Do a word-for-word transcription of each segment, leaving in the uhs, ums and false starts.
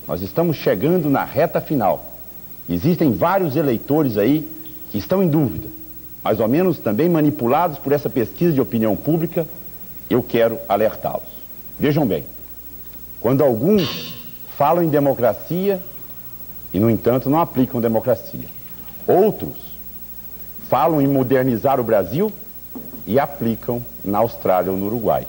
nós estamos chegando na reta final. Existem vários eleitores aí que estão em dúvida, mais ou menos também manipulados por essa pesquisa de opinião pública. Eu quero alertá-los. Vejam bem, quando alguns falam em democracia e, no entanto, não aplicam democracia. Outros falam em modernizar o Brasil e aplicam na Austrália ou no Uruguai.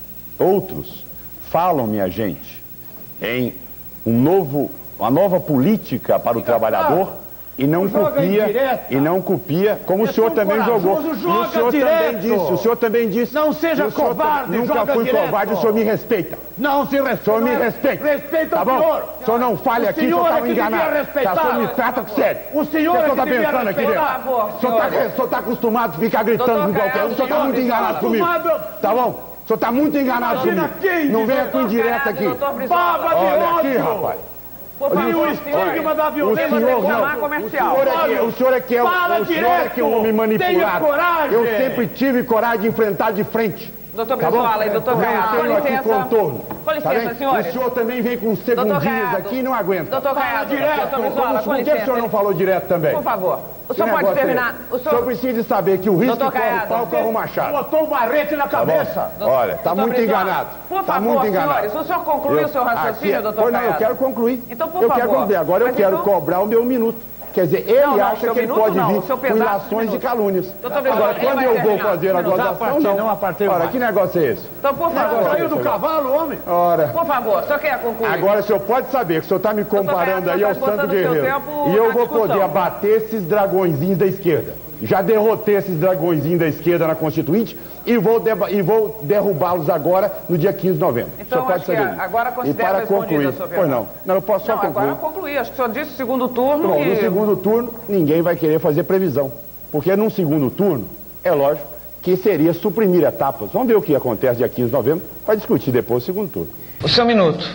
Outros falam, minha gente, em um novo, uma nova política para o trabalhador e não copia, e não copia, como o senhor também jogou. E o senhor também disse, o senhor também disse. Não seja covarde, nunca fui covarde, o senhor me respeita. Não se respeita. O senhor me respeita. Respeita tá bom? o senhor. O senhor não fale aqui, o senhor está enganado. Tá, o senhor me trata com sério. O senhor é que está devia pensando aqui dentro. respeitar. O senhor está acostumado a ficar gritando com qualquer um. O senhor está muito enganado comigo. Tá bom? O senhor está muito enganado comigo. Não venha com indireta aqui. Baba de Olha aqui, ódio. rapaz. Por favor, o estigma da violência reclamar comercial. O senhor é que, o senhor é que é o, Fala o senhor é que é um homem manipulado. Tenha coragem. Eu sempre tive coragem de enfrentar de frente. Doutor Brizola e doutor Caiado, com licença. Contorno, com licença, tá senhores. O senhor também vem com segundinhos aqui e não aguenta. Doutor Caiado, doutor Brizola, com Por que o senhor não falou direto também? Por favor. O senhor pode terminar. O senhor precisa saber que o risco que corre o pau corre o machado. Botou um barrete na cabeça. Olha, tá muito enganado. Por tá favor, muito enganado. senhores, o senhor concluiu o seu raciocínio, doutor Caiado? Não, eu quero concluir. Então, por eu favor. quero concluir. Agora eu quero cobrar o meu minuto. Quer dizer, ele não, não, acha que ele pode vir com ilações e calúnias. Agora, quando eu vou fazer a gozação, não. Não, a partir Ora, que negócio é esse? Então, por favor. Saiu do cavalo, homem? Ora. Por favor, o senhor quer concluir? Agora, o senhor pode saber que o senhor está me comparando aí ao Santo Guerreiro. E eu vou poder abater esses dragõezinhos da esquerda. Já derrotei esses dragõezinhos da esquerda na Constituinte e vou, e vou derrubá-los agora no dia quinze de novembro. Então, o senhor pode saber. Agora considera e para concluir, a sua pois não. Não, eu posso só não, concluir. Agora eu concluí. Acho que o senhor disse segundo turno. Bom, e... no segundo turno, ninguém vai querer fazer previsão. Porque num segundo turno, é lógico que seria suprimir etapas. Vamos ver o que acontece dia quinze de novembro para discutir depois o segundo turno. O seu minuto.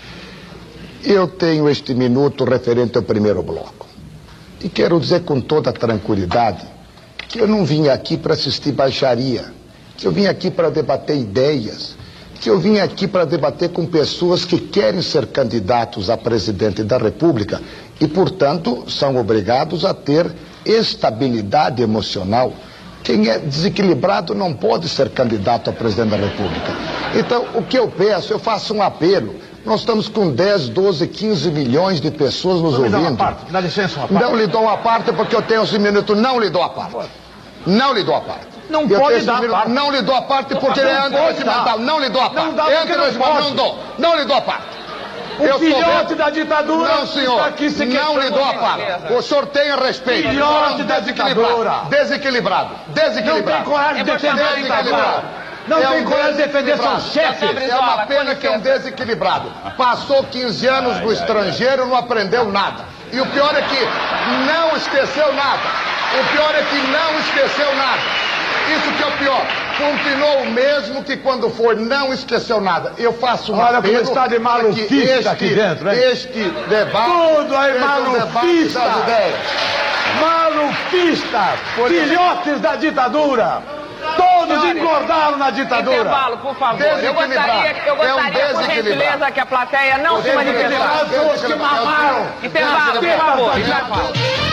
Eu tenho este minuto referente ao primeiro bloco. E quero dizer com toda tranquilidade que eu não vim aqui para assistir baixaria, que eu vim aqui para debater ideias, que eu vim aqui para debater com pessoas que querem ser candidatos a presidente da República e, portanto, são obrigados a ter estabilidade emocional. Quem é desequilibrado não pode ser candidato a presidente da República. Então, o que eu peço, eu faço um apelo. Nós estamos com dez, doze, quinze milhões de pessoas nos ouvindo. Dá, uma parte, dá licença uma parte. Não lhe dou uma parte porque eu tenho esse minuto. Não lhe dou a parte. Não lhe dou a parte. Não eu pode dar minuto, parte. Não lhe dou a parte porque ele é antirregimental. Não lhe dou a parte. Não, não dou. Não lhe dou a parte. O eu filhote da ditadura. Não, senhor. Aqui se não lhe dou a parte. O senhor tenha respeito. Filhote da ditadura. Desequilibrado. Desequilibrado. Não tem coragem de defender a ditadura. Não é tem um coragem de defender seus chefes. É uma pena que é um desequilibrado. Passou quinze anos no estrangeiro, não aprendeu nada. E o pior é que não esqueceu nada. O pior é que não esqueceu nada. Isso que é o pior. Continuou o mesmo que quando foi, não esqueceu nada. Eu faço um Olha como está de malufista aqui dentro, hein? Este debate... Tudo aí malufista! Malufista! Filhotes da ditadura! Todos engordaram na ditadura. Intervalo, por favor. Eu gostaria, eu gostaria é um por gentileza, que a plateia não se manifestasse. Pessoas que mamaram. Intervalo, por favor.